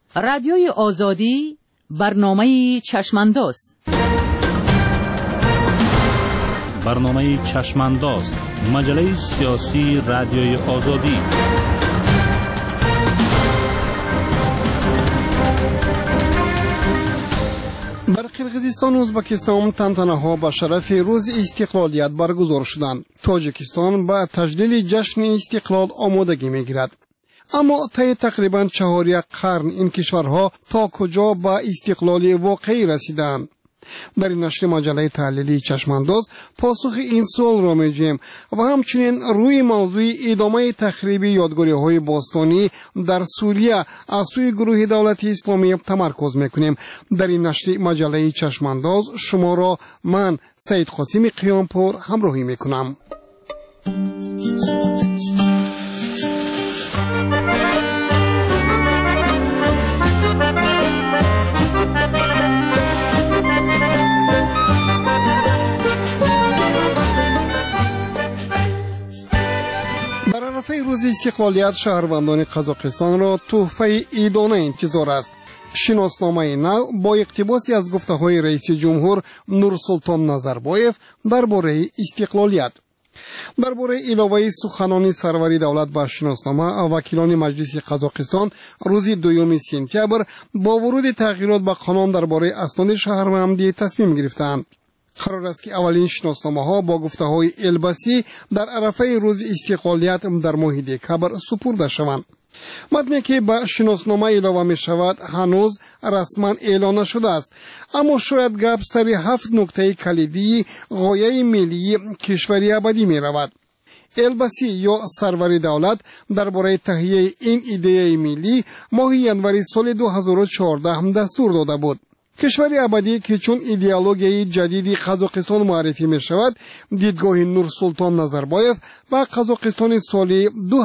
رادیوی آزادی برنامه چشمانداز. برنامه چشمانداز، مجله سیاسی رادیوی آزادی. در قرقیزستان و ازبکستان تنتنه‌ها به شرف روز استقلالیت برگزار شدند. تاجیکستان به تجلیل جشن استقلال آمادگی می‌گیرد. اما طی تقریباً 4 قرن این کشورها تا کجا به استقلال واقعی رسیدند؟ در این نشر مجله تحلیلی چشمانداز پاسخ این سوال را می‌جوییم و همچنین روی موضوع ادامه تخریب یادگاری‌های باستانی در سوریه از سوی گروه دولت اسلامی تمرکز می‌کنیم. در این نشر مجله چشمانداز شما را من سید قاسم قیامپور همراهی می‌کنم. روز استقلالیت شهروندان قزاقستان را تحفه عیدانه انتظار است. شناسنامه نو با اقتباسی از گفته‌های رئیس جمهور نورسلطان نظربایف درباره استقلالیت. درباره علاوه سخنان سروری دولت به شناسنامه، وکیلان مجلس قزاقستان روز 2 سپتامبر با ورود تغییرات به قانون درباره اسناد شهروندی تصمیم گرفتند. قرار است که اولین شناسنامه‌ها با گفته‌های البسی در عرفه روز استقلالیت در ماه دکامبر سپرده شوند. متنی که به شناسنامه علاوه می شود هنوز رسما اعلان نشده است، اما شاید گپ سر 7 نکته کلیدی غایه ملی کشوری ابدی می رود. البسی یا سروری دولت درباره تهیه این ایده ملی ماه ینوری سال 2014 دستور داده بود. کشوری ابدی که چون ایدئولوژی جدیدی قزاقستان معرفی می شود، دیدگاه نورسلطان نظربایف و قزاقستان سال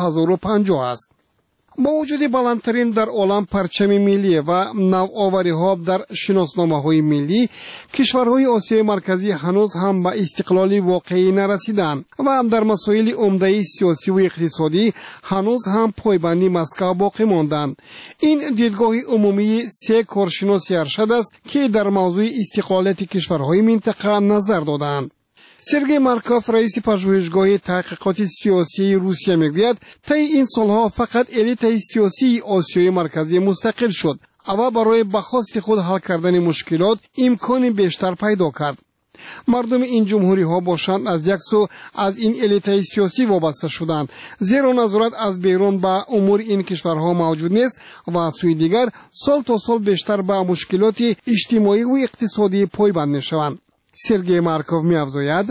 2050 است. با وجود بلندترین در عالم پرچم ملی و نوآوری ها در شناسنامه های ملی، کشورهای آسیای مرکزی هنوز هم به استقلال واقعی نرسیدند و در مسائل عمده سیاسی و اقتصادی هنوز هم پایبندی مسکو باقی ماندند. این دیدگاه عمومی 3 کارشناس ارشد است که در موضوع استقلالیت کشورهای منطقه نظر دادند. سرگئی مارکوف رئیس پژوهشگاه تحقیقات سیاسی روسیه میگوید طی این سالها فقط الیت سیاسی آسیای مرکزی مستقل شد و برای به خواست خود حل کردن مشکلات امکان بیشتر پیدا کرد. مردم این جمهوری ها باشند از یک سو از این الیت سیاسی وابسته شدند، زیرا نظارت از بیرون به امور این کشورها موجود نیست و از سوی دیگر سال تا سال بیشتر به مشکلات اجتماعی و اقتصادی پایبند میشوند. سرگئی مارکوف می‌افزاید: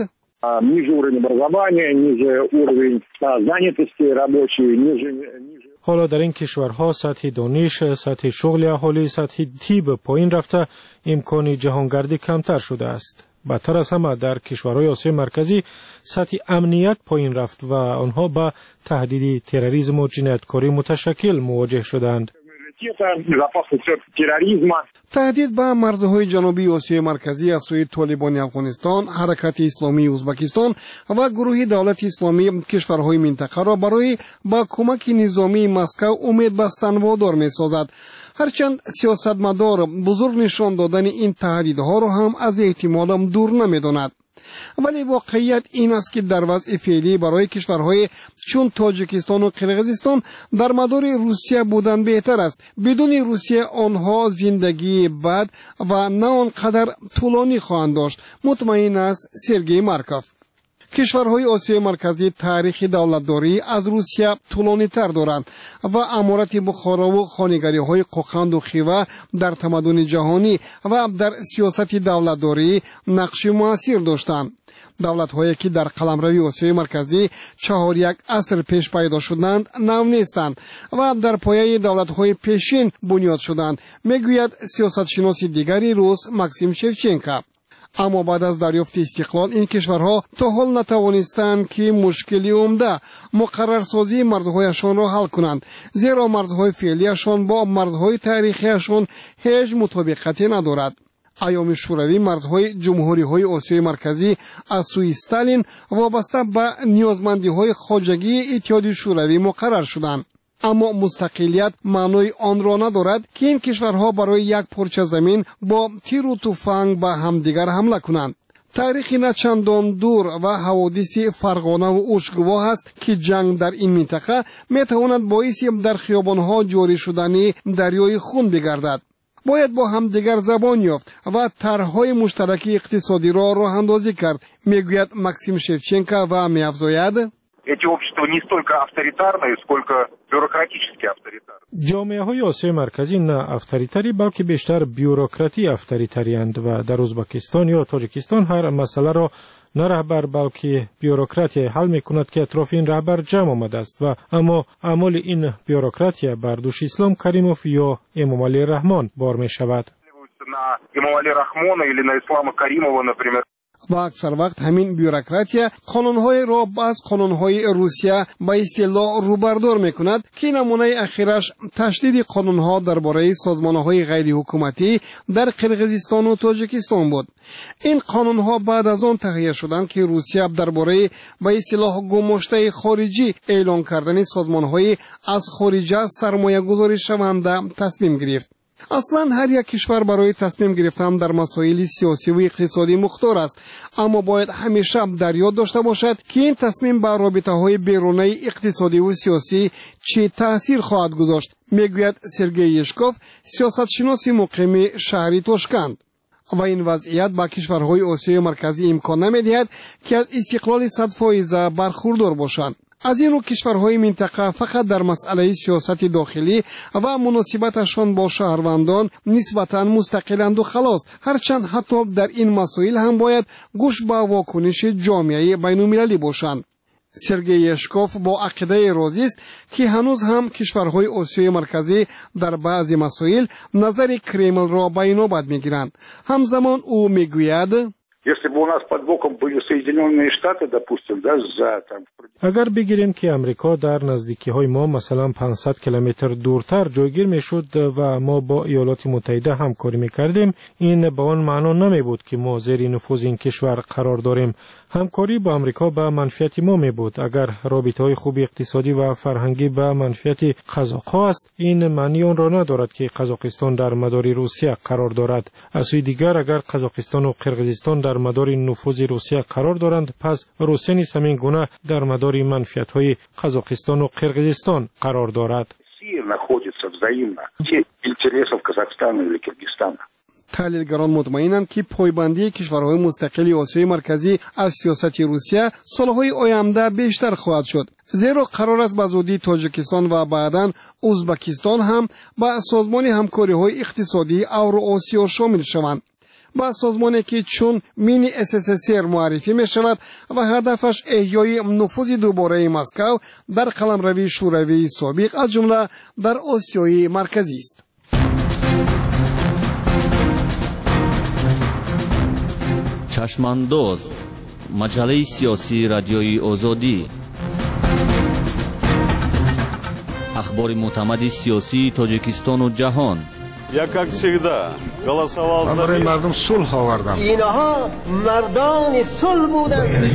حالا در این کشورها سطح دانش، سطح شغل اهالی، سطح طب پایین رفته، امکان جهانگردی کمتر شده است. بدتر از همه در کشورهای آسیای مرکزی سطح امنیت پایین رفت و آنها با تهدید تروریسم و جنایتکاری متشکل مواجه شدند. تهدید به مرزهای جنوبی آسیای مرکزی از سوی طالبان افغانستان، حرکت اسلامی ازبکستان و گروه دولت اسلامی کشورهای منطقه را برای با کمک نظامی مسکو امید بستن وادار می‌سازد. هرچند سیاستمدار بزرگ نشان دادن این تهدیدها را هم از احتمال دور نمی‌داند. ولی واقعیت این است که در وضع فعلی برای کشورهای چون تاجیکستان و قرقیزستان در مدار روسیه بودن بهتر است. بدون روسیه آنها زندگی بد و نه آنقدر طولانی خواهند داشت، مطمئن است سرگئی مارکوف. کشورهای آسیای مرکزی تاریخ دولتداری از روسیه طولانی تر دارند و امارت بخارا و خانگری های قوقند و خیوه در تمدن جهانی و در سیاست دولتداری نقش مؤثر داشتند. دولت هایی که در قلمروی آسیای مرکزی 4 عصر پیش پیدا شدند نو نیستند و در پایه دولت های پیشین بنیاد شدند، میگوید سیاست شناس دیگری روس ماکسیم شفچنکو. اما بعد از دریافت استقلال این کشورها تا حال نتوانستند که مشکلی عمده مقررسازی مرزهایشان را حل کنند، زیرا مرزهای فعلیشان با مرزهای تاریخیشان هیچ مطابقتی ندارد. ایام شوروی مرزهای جمهوری‌های آسیای مرکزی از سوی استالین وابسته به نیازمندی‌های خواجگی اتحادیه شوروی مقرر شدند. اما مستقلیت معنای آن را ندارد که این کشورها برای یک پارچه زمین با تیر و تفنگ به همدیگر حمله کنند. تاریخی نه چندان دور و حوادث فرقانه و اوشگواه است که جنگ در این منطقه میتواند باعث در خیابانها جاری شدن دریای خون بگردد. باید با هم دیگر زبان یافت و طرح‌های مشترک اقتصادی را راه اندازی کرد، میگوید ماکسیم شевченко و می‌افزاید эти общества не столько авторитарные, сколько бюрократически авторитарные. جامعه‌های آسیای مرکزی نه افطاریتری بلکه بیشتر بیوروکراتی افطاریتری‌اند و در ازبکستان یا تاجیکستان هر مسئله را نه رهبر بلکه بیوروکراتی حل می‌کند که اطراف این رهبر جمع آمده است و اما اعمال این بیوروکراتی بر دوش اسلام کریموف یا امام علی رحمان بار می‌شود. На Имама Али Рахмона или на Ислама Каримова, например. و اکثر وقت همین بیوروکراتیا قانون‌های را از قانون‌های روسیه به اصطلاح روبردار می‌کند که نمونه اخیرش تشدید قانون‌ها درباره سازمان‌های غیر حکومتی در قرقیزستان و تاجیکستان بود. این قانون‌ها بعد از آن تهیه شدند که روسیه درباره به اصطلاح گماشته خارجی اعلام کردن سازمان‌های از خارج سرمایه‌گذاری شونده تصمیم گرفت. اصلا هر یک کشور برای تصمیم گرفتن در مسائل سیاسی و اقتصادی مختار است، اما باید همیشه در یاد داشته باشد که این تصمیم بر رابطه‌های بیرونی اقتصادی و سیاسی چه تأثیر خواهد گذاشت، میگوید سرگئی یشکوف، سیاستشناس مقیم شهر تاشکند. و این وضعیت با کشورهای آسیای مرکزی امکان نمی‌دهد که از استقلال 100% برخوردار باشند. از این رو کشورهای منطقه فقط در مسئله سیاست داخلی و مناسبتشان با شهروندان نسبتاً مستقلند و خلاص، هرچند حتی در این مسائل هم باید گوش به واکنش جامعه بین‌المللی باشند. سرگئی یشکوف با عقیده راضی است که هنوز هم کشورهای آسیای مرکزی در بعضی مسائل نظر کرمل را به نوبت میگیرند. همزمان او میگوید Если бы у нас под боком были Соединенные Штаты, допустим, да, اگر بگیریم که امریکا در نزدیکی های ما مثلا 500 کیلومتر دورتر جایگیر میشد و ما با ایالات متحده همکاری میکردیم، این به آن معنا نمی بود که ما زیر نفوذ این کشور قرار داریم. همکاری با امریکا به منفعت ما می بود. اگر رابطه های خوب اقتصادی و فرهنگی به منفعت قزاق‌ها است، این معنی آن را ندارد که قزاقستان در مدار روسیه قرار دارد. از سوی دیگر اگر قزاقستان و قرقیزستان در مدار نفوذ روسیه قرار دارند، پس روسیه نیز همین گونه در مدار منفعت های قزاقستان و قرقیزستان قرار دارد. تحلیلگران مطمئنند که پایبندی کشورهای مستقل آسیای مرکزی از سیاست روسیه سالهای آینده بیشتر خواهد شد، زیرا قرار است به زودی تاجیکستان و بعداً ازبکستان هم به سازمان همکاری‌های اقتصادی اوراسیا شامل شوند. با سازمانی که چون مینی SSSR معرفی می شود و هدفش احیای نفوذ دوباره مسکو در قلمروی شوروی سابق از جمله در آسیای مرکزی است. چشمانداز، مجله سیاسی رادیوی آزادی، اخبار معتمد سیاسی تاجیکستان و جهان. Я, как всегда, голосовал за мир. مردم صلح آوردم. اینها مردان صلح بودند.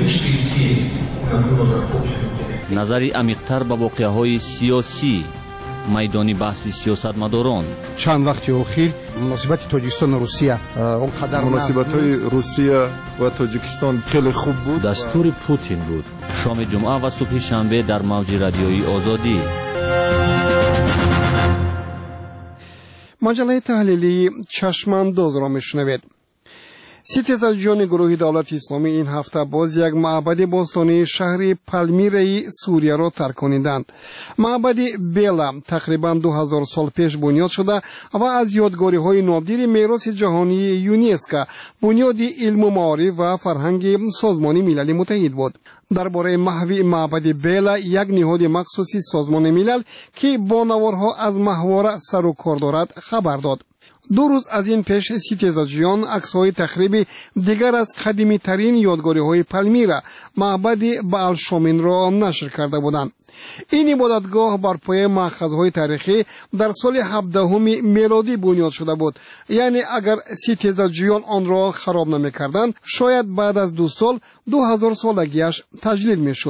نظری عمیق‌تر به واقعه‌های سیاسی، میدانی بحث سیاستمداران. چند وقت اخیر مناسبت تاجیکستان و روسیه اونقدر مناسبت‌های روسیه و تاجیکستان خیلی خوب بود. دستور پوتین بود. شام جمعه و صبح شنبه در موج رادیویی آزادی. مجله تحلیلی چشمانداز را میشنوید. ستیزجویان گروه دولت اسلامی این هفته باز یک معبد باستانی شهر پالمیرای سوریه را ترک کنیدند. معبد بیلا تقریبا 2000 سال پیش بنیاد شده و از یادگاری های نادر میراث جهانی یونسکو بنیاد علم و معارف و فرهنگ سازمان ملل متحد بود. درباره محوی معبد بیلا یک نهاد مخصوصی سازمان ملل که با نوارها از ماهواره سر و کار دارد خبر داد. 2 روز از این پیش ستیزجویان عکس‌های تخریب دیگر از قدیمی ترین یادگاری های پالمیرا معبد بال شامین را نشر کرده بودند. این عبادتگاه بر پایه مأخذهای تاریخی در سال 17 میلادی بنیاد شده بود، یعنی اگر ستیزجویان آن را خراب نمی‌کردند شاید بعد از 2 سال 2000 سالگیش تجلیل می‌شد.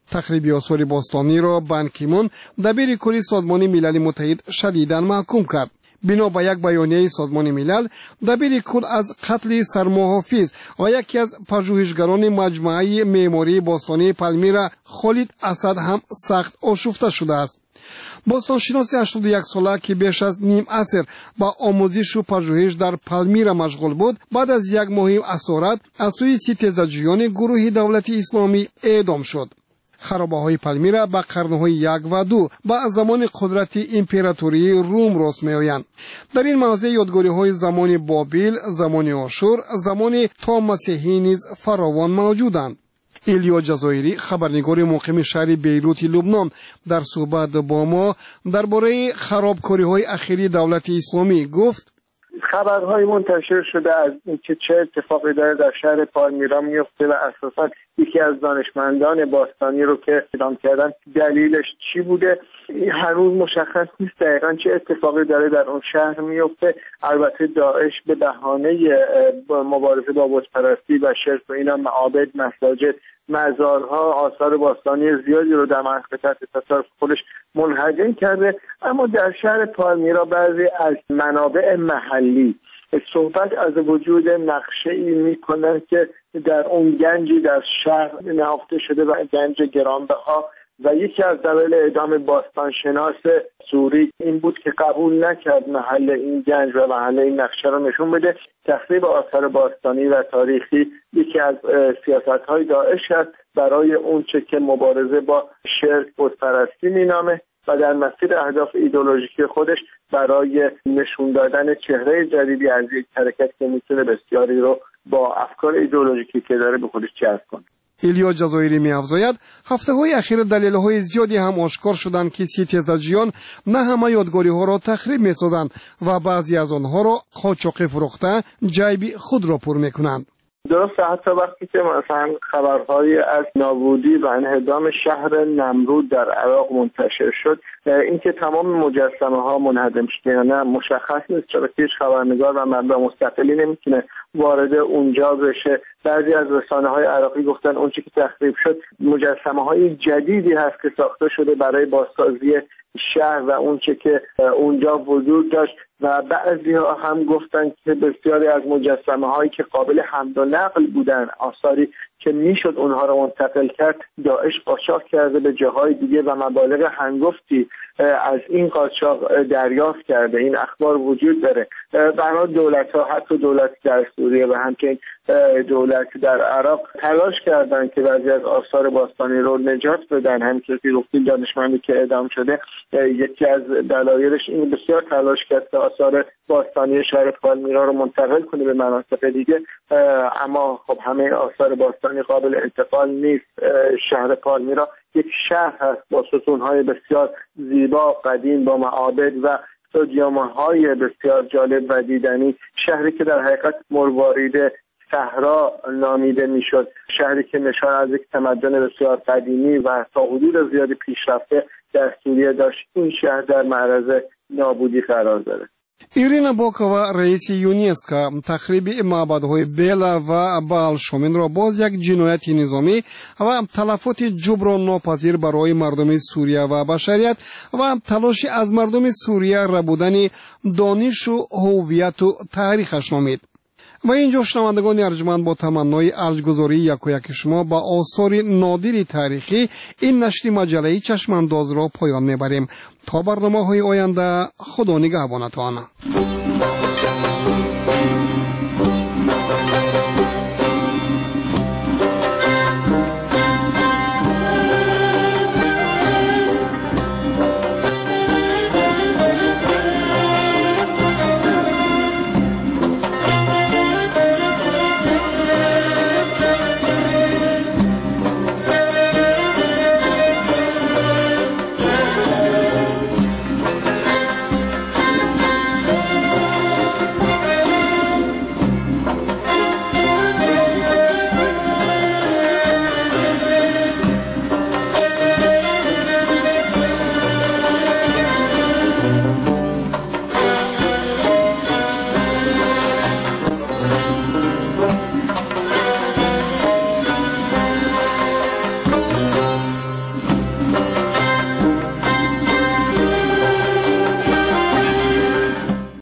تخریب آثار باستانی را بان کی مون دبیر کلی سازمان ملل متحد شدیداً محکوم کرد. بنا به یک بیانیه سازمان ملل، دبیر کل از قتل سرمحافظ و یکی از پژوهشگران مجموعه معماری باستانی پالمیرا خالد اسد هم سخت آشفته شده است. باستانشناس 81 ساله که بیش از نیم عصر با آموزش و پژوهش در پالمیرا مشغول بود، بعد از یک ماه اسارت از سوی ستیزجویان گروه دولت اسلامی اعدام شد. خرابه‌های پالمیرا با قرن‌های 1 و 2 با زمان قدرت امپراتوری روم راست می‌آیند. در این موضع یادگاری‌های زمان بابل، زمان آشور، زمان تا مسیحی نیز فراوان موجودند. ایلیا جزایری، خبرنگار مقیم شهر بیروت لبنان، در صحبت با ما درباره خرابکاری‌های اخیری دولت اسلامی گفت: خبرهای منتشر شده از اینکه چه اتفاقی داره در شهر پالمیرا میفته و اساساً یکی از دانشمندان باستانی رو که اعدام کردن دلیلش چی بوده هنوز مشخص نیست دقیقاً چه اتفاقی داره در اون شهر میفته. البته داعش به بهانه مبارزه با بت‌پرستی و شرک و اینا معابد، مساجد، مزارها، آثار باستانی زیادی رو در منطقه تحت تصرف خودش منهدم کرده. اما در شهر پالمیرا بعضی از منابع محلی صحبت از وجود نقشه‌ای می‌کنند که در اون گنجی در شهر نهفته شده و گنج گرانبها و یکی از دلایل اعدام باستانشناس سوری این بود که قبول نکرد محل این گنج و محل این نقشه رو نشون بده. تخریب آثار باستانی و تاریخی یکی از سیاست‌های داعش است برای اونچه که مبارزه با شرک بت‌پرستی مینامه و در مسیر اهداف ایدئولوژیکی خودش برای نشون دادن چهره جدیدی از یک حرکت که میتونه بسیاری رو با افکار ایدئولوژیکی که داره به خودش جذب کنه. ایلیا جزایری می‌افزاید هفته‌های اخیر دلایل‌های زیادی هم آشکار شدند که ستیزجویان نه همه یادگاری‌ها را تخریب می‌سازند و بعضی از آنها را قاچاقی فروخته جیب خود را پر می‌کنند. درسته، حتی وقتی که مثلا خبرهایی از نابودی و انهدام شهر نمرود در عراق منتشر شد، اینکه تمام مجسمه ها منهدم شده یا نه مشخص نیست، چرا هیچ خبرنگار و منبع مستقلی نمیتونه وارد اونجا بشه. بعضی از رسانه های عراقی گفتن اون چیزی که تخریب شد مجسمه های جدیدی هست که ساخته شده برای بازسازی شهر و اون چه که اونجا وجود داشت و بعضی ها هم گفتن که بسیاری از مجسمه هایی که قابل حمل و نقل بودن، آثاری که میشد اونها رو منتقل کرد، داعش قاچاق کرده به جاهای دیگه و مبالغ هنگفتی از این قاچاق دریافت کرده. این اخبار وجود داره. برای دولت ها، حتی دولت در سوریه و همچنین دولت در عراق تلاش کردن که بعضی از آثار باستانی رو نجات بدن. همینطور که گفتیم دانشمندی که اعدام شده یکی از دلایلش این بسیار تلاش کرد که آثار باستانی شهر پالمیرا رو منتقل کنه به مناطق دیگه، اما خب همه آثار باستانی قابل انتقال نیست. شهر پالمیرا یک شهر هست با ستون‌های بسیار زیبا قدیم با معابد و استادیوم‌های بسیار جالب و دیدنی، شهری که در حقیقت مروارید صحرا نامیده میشد، شهری که نشان از یک تمدن بسیار قدیمی و تا حدود زیادی پیشرفته در سوریه داشت. این شهر در معرض نابودی قرار داره. ایرینا باکووا رئیس یونسکو تخریب معبدهای بیلا و بالشومین را باز یک جنایت نظامی و تلفات جبران ناپذیر برای مردم سوریه و بشریت و تلاش از مردم سوریه ربودن دانش و هویت و تاریخش نامید. و اینجا شنوندگان ارجمند با تمنای ارجگذاری یک شما با آثار نادر تاریخی این نشر مجله چشمانداز را پایان میبریم. تا برنامه‌های آینده خدا نگهبانتان.